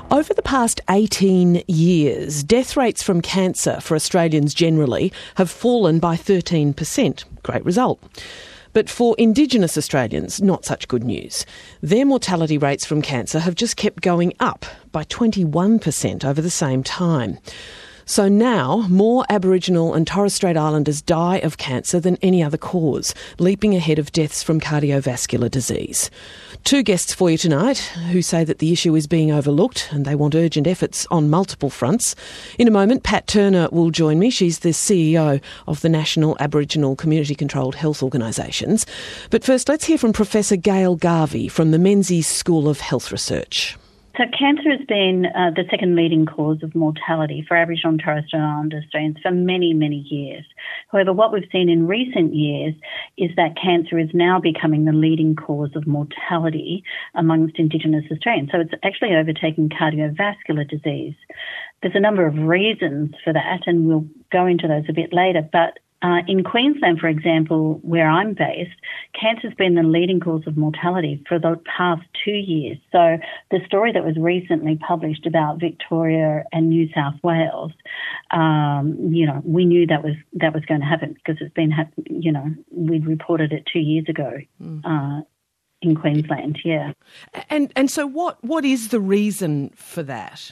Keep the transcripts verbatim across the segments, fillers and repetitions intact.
Over the past eighteen years, death rates from cancer for Australians generally have fallen by thirteen percent. Great result. But for Indigenous Australians, not such good news. Their mortality rates from cancer have just kept going up by twenty-one percent over the same time. So now, more Aboriginal and Torres Strait Islanders die of cancer than any other cause, leaping ahead of deaths from cardiovascular disease. Two guests for you tonight who say that the issue is being overlooked and they want urgent efforts on multiple fronts. In a moment, Pat Turner will join me. She's the C E O of the National Aboriginal Community Controlled Health Organisations. But first, let's hear from Professor Gail Garvey from the Menzies School of Health Research. So cancer has been uh, the second leading cause of mortality for Aboriginal and Torres Strait Islander Australians for many, many years. However, what we've seen in recent years is that cancer is now becoming the leading cause of mortality amongst Indigenous Australians. So it's actually overtaking cardiovascular disease. There's a number of reasons for that, and we'll go into those a bit later, but Uh, in Queensland, for example, where I'm based, cancer's been the leading cause of mortality for the past two years. So the story that was recently published about Victoria and New South Wales, um, you know, we knew that was that was going to happen because it's been, ha- you know, we'd reported it two years ago mm. uh, in Queensland. Yeah, and and so what what is the reason for that?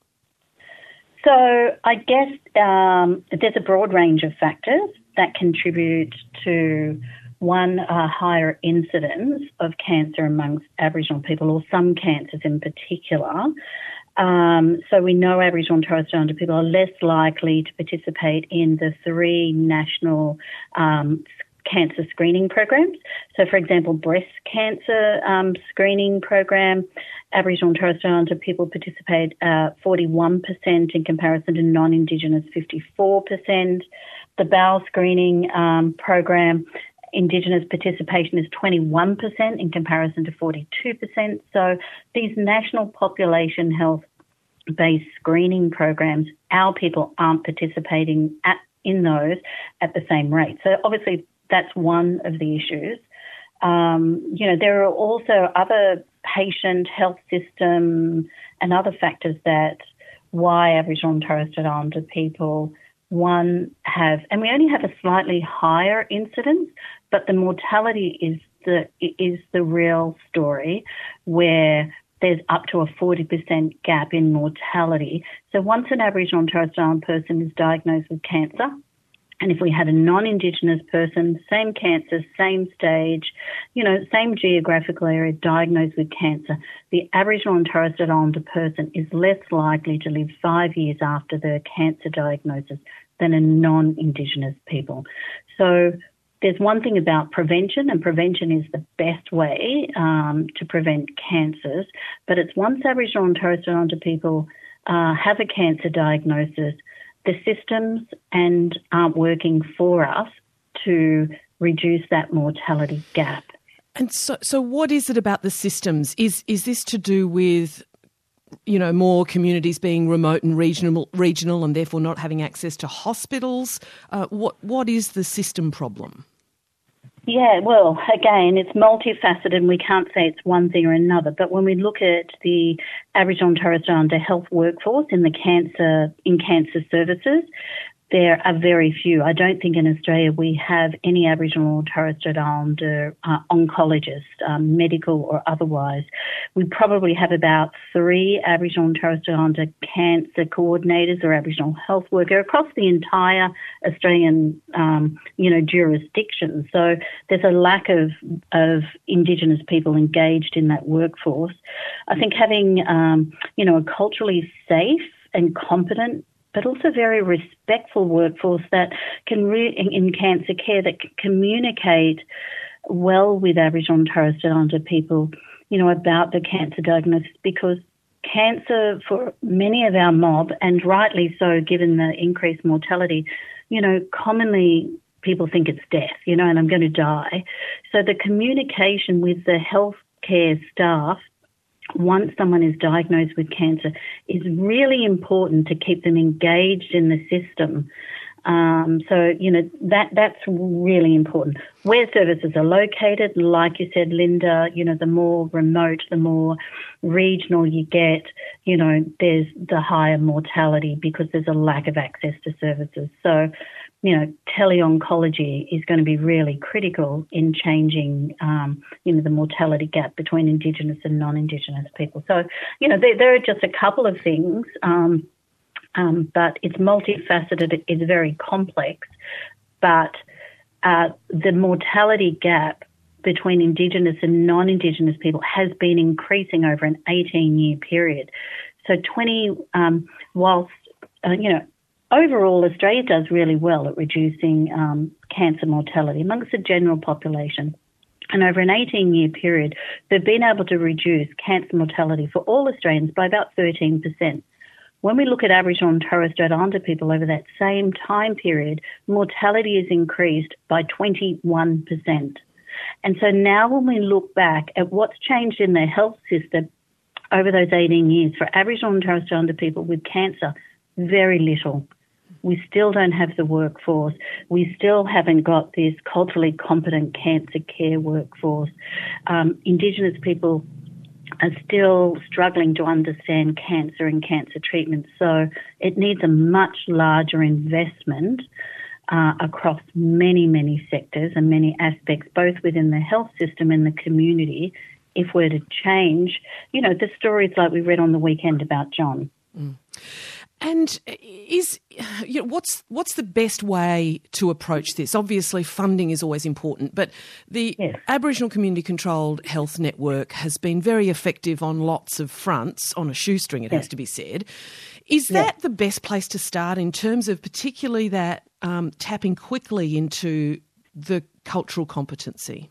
So I guess um, there's a broad range of factors that contribute to, one, a higher incidence of cancer amongst Aboriginal people, or some cancers in particular. Um, so we know Aboriginal and Torres Strait Islander people are less likely to participate in the three national um, cancer screening programs. So, for example, breast cancer um, screening program, Aboriginal and Torres Strait Islander people participate uh, forty-one percent in comparison to non-Indigenous fifty-four percent. The bowel screening um, program, Indigenous participation is twenty-one percent in comparison to forty-two percent. So these national population health-based screening programs, our people aren't participating at, in those at the same rate. So obviously that's one of the issues. Um, you know, there are also other patient health system and other factors that why Aboriginal and Torres Strait Islander people, one, have, and we only have a slightly higher incidence, but the mortality is the is the real story, where there's up to a forty percent gap in mortality. So once an Aboriginal and Torres Strait Islander person is diagnosed with cancer, and if we had a non-Indigenous person, same cancer, same stage, you know, same geographical area diagnosed with cancer, the Aboriginal and Torres Strait Islander person is less likely to live five years after their cancer diagnosis than a non-Indigenous people. So there's one thing about prevention, and prevention is the best way um, to prevent cancers, but it's once Aboriginal and Torres Strait Islander people uh, have a cancer diagnosis, the systems and aren't working for us to reduce that mortality gap. And so, so what is it about the systems? Is is this to do with, you know, more communities being remote and regional, regional, and therefore not having access to hospitals? Uh, what what is the system problem? Yeah, well, again, it's multifaceted and we can't say it's one thing or another. But when we look at the Aboriginal and Torres Strait Islander health workforce in the cancer in cancer services, there are very few. I don't think in Australia we have any Aboriginal or Torres Strait Islander uh, oncologists, um, medical or otherwise. We probably have about three Aboriginal and Torres Strait Islander cancer coordinators or Aboriginal health worker across the entire Australian, um, you know, jurisdiction. So there's a lack of of Indigenous people engaged in that workforce. I think having, um, you know, a culturally safe and competent but also very respectful workforce that can, re- in cancer care, that can communicate well with Aboriginal and Torres Strait Islander people, you know, about the cancer diagnosis, because cancer for many of our mob, and rightly so given the increased mortality, you know, commonly people think it's death, you know, and I'm going to die. So the communication with the healthcare staff once someone is diagnosed with cancer is really important to keep them engaged in the system Um, so, you know, that that's really important. Where services are located, like you said, Linda, you know, the more remote, the more regional you get, you know, there's the higher mortality because there's a lack of access to services. So, you know, tele-oncology is going to be really critical in changing, um, you know, the mortality gap between Indigenous and non-Indigenous people. So, you know, there, there are just a couple of things, um, um, but it's multifaceted. It's very complex. But uh, the mortality gap between Indigenous and non-Indigenous people has been increasing over an eighteen-year period. So twenty, um, whilst, uh, you know, overall, Australia does really well at reducing um, cancer mortality amongst the general population. And over an eighteen-year period, they've been able to reduce cancer mortality for all Australians by about thirteen percent. When we look at Aboriginal and Torres Strait Islander people over that same time period, mortality has increased by twenty-one percent. And so now when we look back at what's changed in their health system over those eighteen years for Aboriginal and Torres Strait Islander people with cancer, very little. We still don't have the workforce. We still haven't got this culturally competent cancer care workforce. Um, Indigenous people are still struggling to understand cancer and cancer treatment. So it needs a much larger investment uh, across many, many sectors and many aspects, both within the health system and the community, if we're to change, you know, the stories like we read on the weekend about John. Mm. And is you know, what's what's the best way to approach this? Obviously, funding is always important, but the yes. Aboriginal Community Controlled Health Network has been very effective on lots of fronts, on a shoestring, it yes. has to be said. Is that yes. the best place to start in terms of particularly that um, tapping quickly into the cultural competency?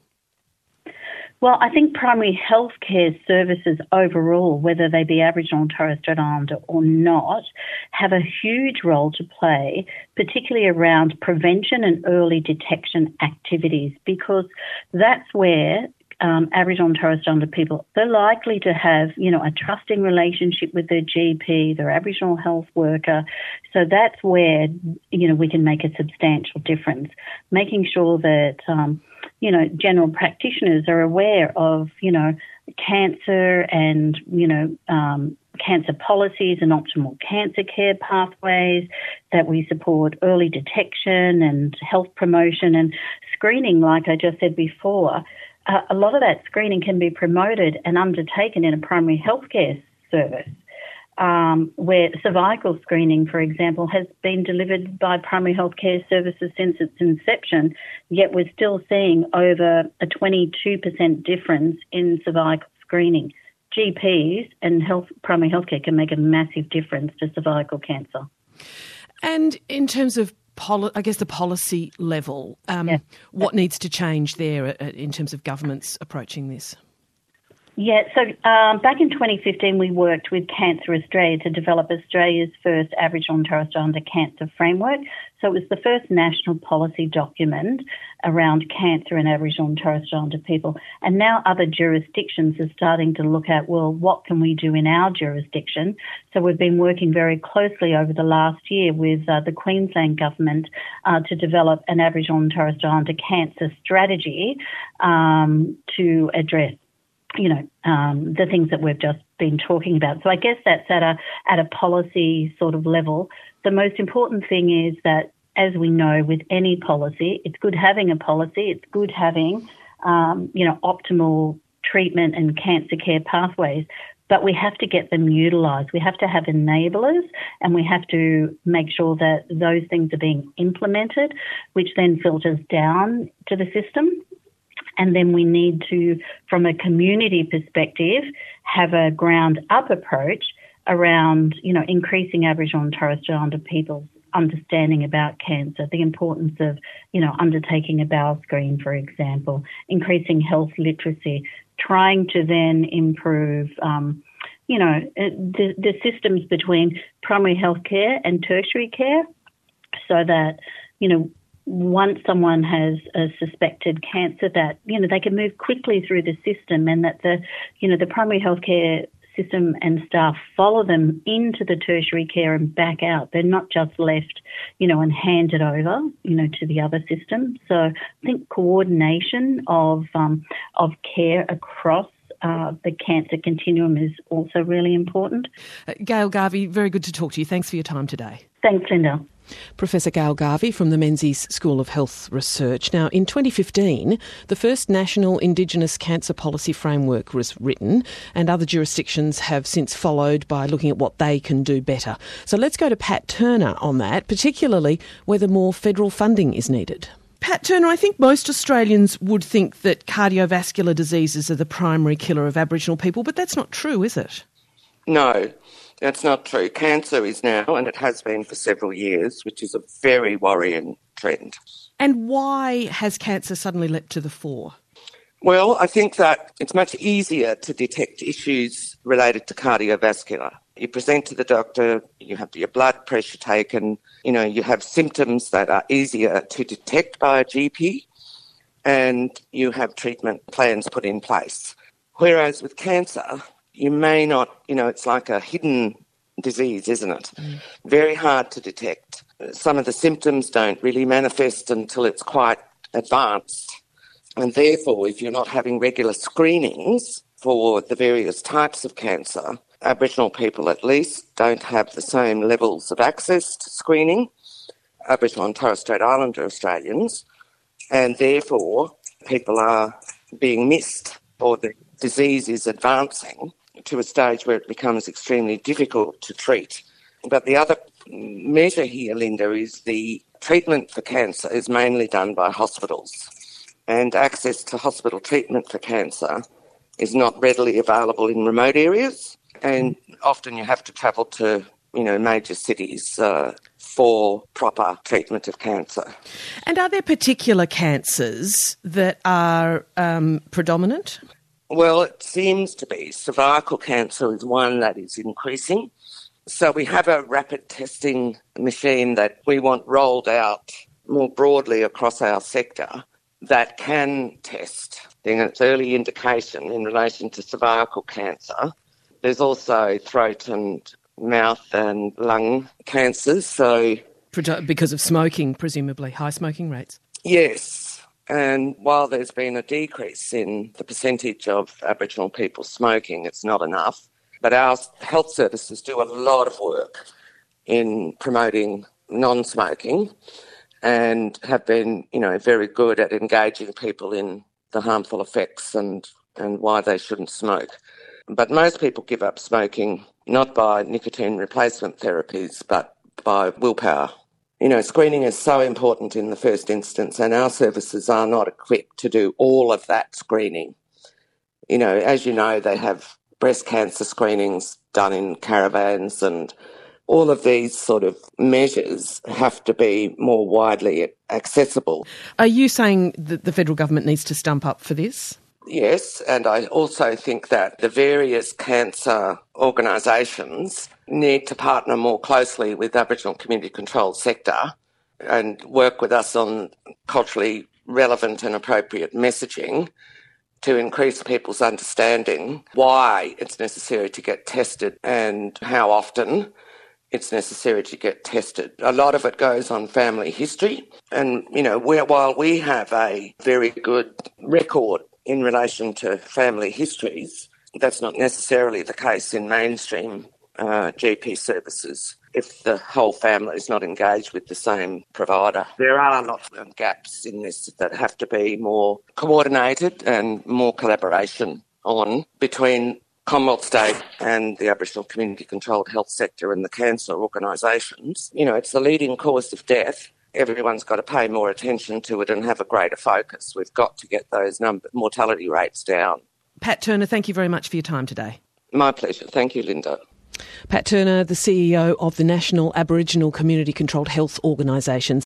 Well, I think primary health care services overall, whether they be Aboriginal and Torres Strait Islander or not, have a huge role to play, particularly around prevention and early detection activities, because that's where um, Aboriginal and Torres Strait Islander people, they're likely to have, you know, a trusting relationship with their G P, their Aboriginal health worker. So that's where, you know, we can make a substantial difference, making sure that, um, you know, general practitioners are aware of, you know, cancer and, you know, um, cancer policies and optimal cancer care pathways, that we support early detection and health promotion and screening, like I just said before. Uh, a lot of that screening can be promoted and undertaken in a primary healthcare service. Um, where cervical screening, for example, has been delivered by primary healthcare services since its inception, yet we're still seeing over a twenty-two percent difference in cervical screening. G Ps and health, primary healthcare can make a massive difference to cervical cancer. And in terms of, poli- I guess, the policy level, um, yeah. what needs to change there in terms of governments approaching this? Yeah, so um, back in twenty fifteen, we worked with Cancer Australia to develop Australia's first Aboriginal and Torres Strait Islander cancer framework. So it was the first national policy document around cancer and Aboriginal and Torres Strait Islander people. And now other jurisdictions are starting to look at, well, what can we do in our jurisdiction? So we've been working very closely over the last year with uh, the Queensland government uh, to develop an Aboriginal and Torres Strait Islander cancer strategy um, to address you know, um, the things that we've just been talking about. So I guess that's at a at a policy sort of level. The most important thing is that, as we know, with any policy, it's good having a policy. It's good having, um, you know, optimal treatment and cancer care pathways. But we have to get them utilised. We have to have enablers, and we have to make sure that those things are being implemented, which then filters down to the system. And then we need to, from a community perspective, have a ground-up approach around, you know, increasing Aboriginal and Torres Strait Islander people's understanding about cancer, the importance of, you know, undertaking a bowel screen, for example, increasing health literacy, trying to then improve, um, you know, the, the systems between primary health care and tertiary care so that, you know, once someone has a suspected cancer, that, you know, they can move quickly through the system, and that the, you know, the primary healthcare system and staff follow them into the tertiary care and back out. They're not just left, you know, and handed over, you know, to the other system. So I think coordination of um, of care across uh, the cancer continuum is also really important. Uh, Gail Garvey, very good to talk to you. Thanks for your time today. Thanks, Linda. Professor Gail Garvey from the Menzies School of Health Research. Now, in twenty fifteen, the first National Indigenous Cancer Policy Framework was written, and other jurisdictions have since followed by looking at what they can do better. So let's go to Pat Turner on that, particularly whether more federal funding is needed. Pat Turner, I think most Australians would think that cardiovascular diseases are the primary killer of Aboriginal people, but that's not true, is it? No. That's not true. Cancer is now, and it has been for several years, which is a very worrying trend. And why has cancer suddenly leapt to the fore? Well, I think that it's much easier to detect issues related to cardiovascular. You present to the doctor, you have your blood pressure taken, you know, you have symptoms that are easier to detect by a G P, and you have treatment plans put in place. Whereas with cancer, you may not, you know, it's like a hidden disease, isn't it? Mm. Very hard to detect. Some of the symptoms don't really manifest until it's quite advanced. And therefore, if you're not having regular screenings for the various types of cancer, Aboriginal people at least don't have the same levels of access to screening, Aboriginal and Torres Strait Islander Australians, and therefore people are being missed, or the disease is advancing to a stage where it becomes extremely difficult to treat. But the other measure here, Linda, is the treatment for cancer is mainly done by hospitals, and access to hospital treatment for cancer is not readily available in remote areas, and often you have to travel to, you know, major cities uh, for proper treatment of cancer. And are there particular cancers that are um, predominant? Well, it seems to be. Cervical cancer is one that is increasing. So we have a rapid testing machine that we want rolled out more broadly across our sector that can test in its early indication in relation to cervical cancer. There's also throat and mouth and lung cancers. So because of smoking, presumably, high smoking rates? Yes. And while there's been a decrease in the percentage of Aboriginal people smoking, it's not enough. But our health services do a lot of work in promoting non-smoking and have been, you know, very good at engaging people in the harmful effects and, and why they shouldn't smoke. But most people give up smoking not by nicotine replacement therapies, but by willpower. You know, screening is so important in the first instance, and our services are not equipped to do all of that screening. You know, as you know, they have breast cancer screenings done in caravans, and all of these sort of measures have to be more widely accessible. Are you saying that the federal government needs to stump up for this? Yes, and I also think that the various cancer organisations need to partner more closely with Aboriginal community controlled sector and work with us on culturally relevant and appropriate messaging to increase people's understanding why it's necessary to get tested and how often it's necessary to get tested. A lot of it goes on family history, and, you know, we're, while we have a very good record in relation to family histories, that's not necessarily the case in mainstream uh, G P services if the whole family is not engaged with the same provider. There are lots of gaps in this that have to be more coordinated and more collaboration on between Commonwealth State and the Aboriginal community controlled health sector and the cancer organisations. You know, it's the leading cause of death. Everyone's got to pay more attention to it and have a greater focus. We've got to get those number, mortality rates down. Pat Turner, thank you very much for your time today. My pleasure. Thank you, Linda. Pat Turner, the C E O of the National Aboriginal Community Controlled Health Organisation.